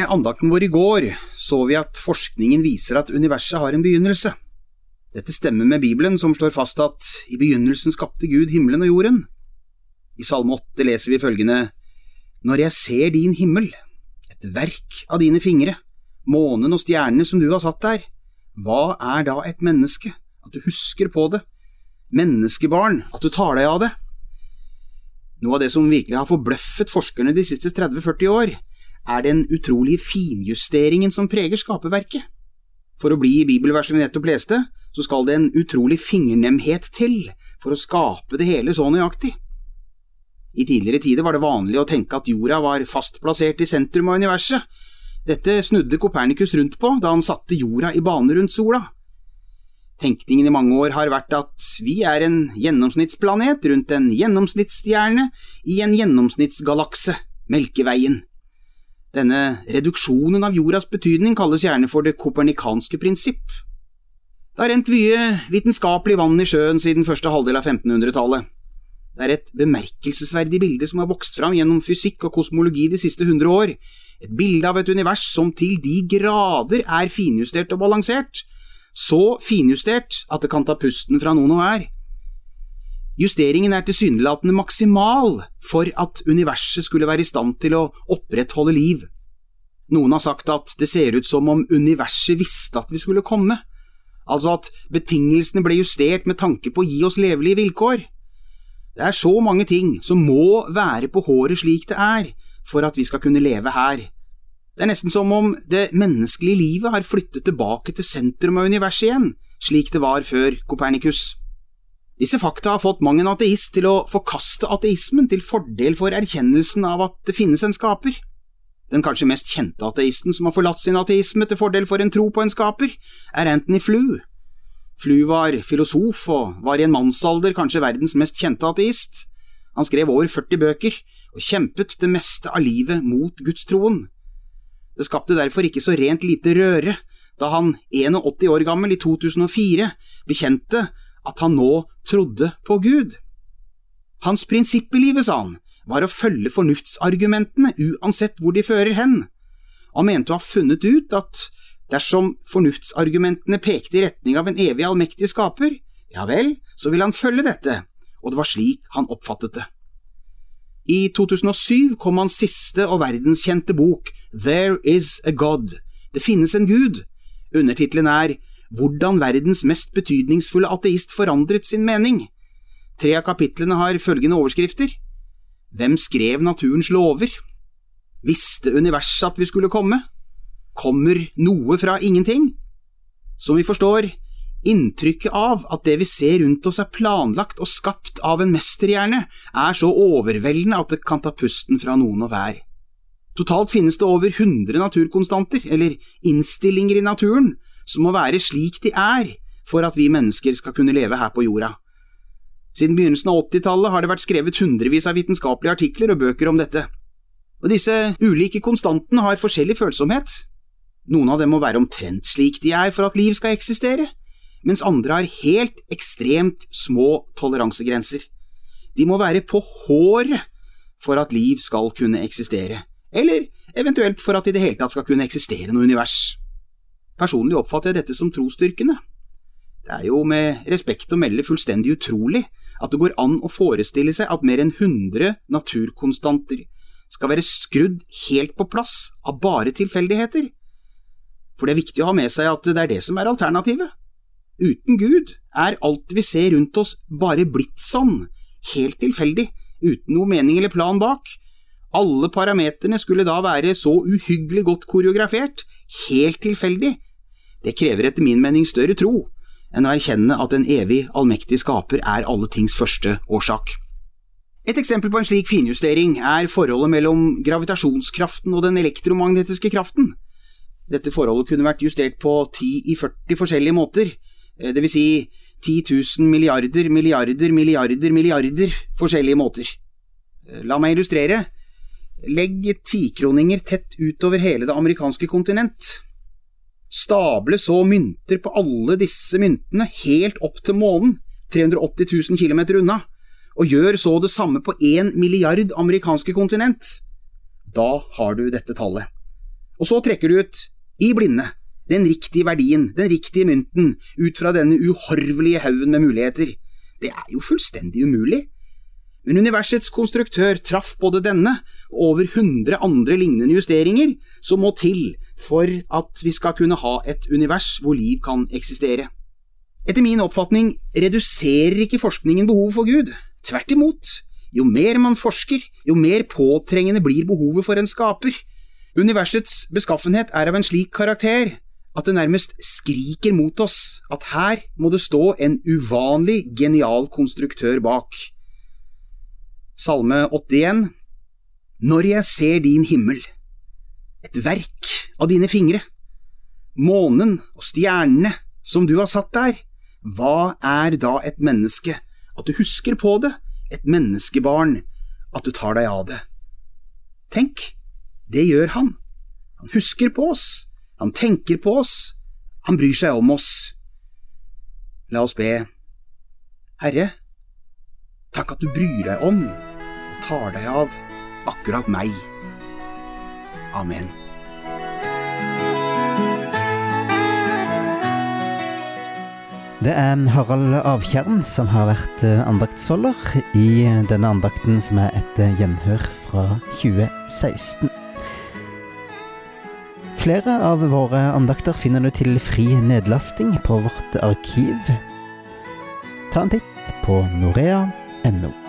andakten vår i går så vi at forskningen viser at universet har en begynnelse. Dette stemmer med Bibelen som slår fast at i begynnelsen skapte Gud himmelen og jorden. I Salme 8 leser vi følgende: Når jeg ser din himmel, et verk av dine fingre, månen og stjernene som du har satt der, hva er da et menneske, at du husker på det? Menneskebarn, at du tar deg av det? Noe av det som virkelig har forbløffet forskerne de siste 30-40 år, er den utrolige finjusteringen som preger skaperverket. For å bli bibelverset vi nettopp leste, så skal det en utrolig fingernemhet til for å skape det hele så nøyaktig. I tidligere tider var det vanlig å tenke at jorda var fast plassert i sentrum av universet. Dette snudde Kopernikus rundt på da han satte jorda i bane rundt sola. Tenkningen i mange år har vært at vi er en gjennomsnittsplanet rundt en gjennomsnittsstjerne i en gjennomsnittsgalakse, Melkeveien. Denne reduksjonen av jordas betydning kalles gjerne for det kopernikanske prinsipp. Det har rent mye vitenskapelig vann i sjøen siden første halvdel av 1500-tallet. Det er et bemerkelsesverdig bilde som har vokst fram gjennom fysikk og kosmologi de siste 100 år. Et bilde av et univers som til de grader er finjustert og balansert. Så finjustert at det kan ta pusten fra noen og hver. Justeringen er tilsynelatende maksimal for at universet skulle være i stand til å opprettholde liv. Noen har sagt at det ser ut som om universet visste at vi skulle komme. Altså at betingelsene ble justert med tanke på å gi oss levelige vilkår. Det er så mange ting som må være på håret slik det er, for at vi skal kunne leve her. Det er nesten som om det menneskelige livet har flyttet tilbake til sentrum av universet igjen, slik det var før Kopernikus. Disse fakta har fått mang en ateist til å forkaste ateismen til fordel for erkjennelsen av at det finnes en skaper. Den kanskje mest kjente ateisten som har forlatt sin ateisme til fordel for en tro på en skaper, er Anthony Flew. Flew var filosof og var i en mannsalder kanskje verdens mest kjente ateist. Han skrev over 40 bøker og kjempet det meste av livet mot gudstroen. Det skapte derfor ikke så rent lite røre da han 81 år gammel i 2004 bekjente at han nå trodde på Gud. Hans prinsipp i livet, sa han, var å følge fornuftsargumentene uansett hvor de fører hen. Han mente å ha funnet ut at dersom fornuftsargumentene pekte i retning av en evig allmektig skaper, ja vel, så ville han følge dette, og det var slik han oppfattet det. I 2007 kom hans siste og verdenskjente bok, There is a God. Det finnes en Gud. Undertitlen er Hvordan verdens mest betydningsfulle ateist forandret sin mening. 3 av kapitlene har følgende overskrifter: Hvem skrev naturens lover? Visste universet at vi skulle komme? Kommer noe fra ingenting? Som vi forstår, inntrykket av at det vi ser rundt oss er planlagt og skapt av en mesterhjerne, er så overveldende at det kan ta pusten fra noen og hver. Totalt finnes det over 100 naturkonstanter, eller innstillinger i naturen, som må være slik de er for at vi mennesker skal kunne leve her på jorda. Siden begynnelsen av 80-tallet har det vært skrevet hundrevis av vitenskapelige artikler og bøker om dette. Og disse ulike konstantene har forskjellig følsomhet. Noen av dem må være omtrent slik de er for at liv skal eksistere, mens andre har helt ekstremt små toleransegrenser. De må være på håret for at liv skal kunne eksistere, eller eventuelt for at det i det hele tatt skal kunne eksistere noe univers. Personlig oppfatter jeg dette som trosstyrkende. Det er jo med respekt å melde fullstendig utrolig at det går an å forestille seg at mer enn 100 naturkonstanter skal være skrudd helt på plass av bare tilfeldigheter. For det er viktig å ha med seg at det er det som er alternativet. Uten Gud er alt vi ser rundt oss bare blitt sånn, helt tilfeldig, uten noe mening eller plan bak. Alle parameterne skulle da være så uhyggelig godt koreografert, helt tilfeldig. Det krever etter min mening større tro enn å erkjenne at en evig, allmektig skaper er alle tings første årsak. Et eksempel på en slik finjustering er forholdet mellom gravitasjonskraften og den elektromagnetiske kraften. Dette forholdet kunne vært justert på 10 i 40 forskjellige måter, det vil si 10 000 milliarder forskjellige måter. La meg illustrere. Legg 10-kroninger tett utover hele det amerikanske kontinent. Stable så mynter på alle disse myntene helt opp til månen, 380 000 kilometer unna, og gjør så det samme på 1 milliard amerikanske kontinent. Da har du dette tallet. Og så trekker du ut, i blinde, den riktige verdien, den riktige mynten, ut fra denne uhorvelige haugen med muligheter. Det jo fullstendig umulig. Men universets konstruktør traff både denne og over 100 andre lignende justeringer som må til for at vi skal kunne ha et univers hvor liv kan eksistere. Etter min oppfatning reduserer ikke forskningen behovet for Gud. Tvert imot, jo mer man forsker, jo mer påtrengende blir behovet for en skaper. Universets beskaffenhet av en slik karakter at det nærmest skriker mot oss at her må det stå en uvanlig genial konstruktør bak. Salme 81. Når jeg ser din himmel, et verk av dine fingre, månen og stjernene som du har satt der, hva da et menneske, at du husker på det, et menneskebarn, at du tar deg av det. Tenk, det gjør han. Han husker på oss, han tenker på oss, han bryr seg om oss. La oss be. Herre, takk at du bryr deg om og tar deg av akkurat meg. Amen. Det Harald Avtjern som har vært andaktsholder i denne andakten som et gjenhør fra 2016. Flere av våre andakter finner du til fri nedlasting på vårt arkiv. Ta en titt på norea.no.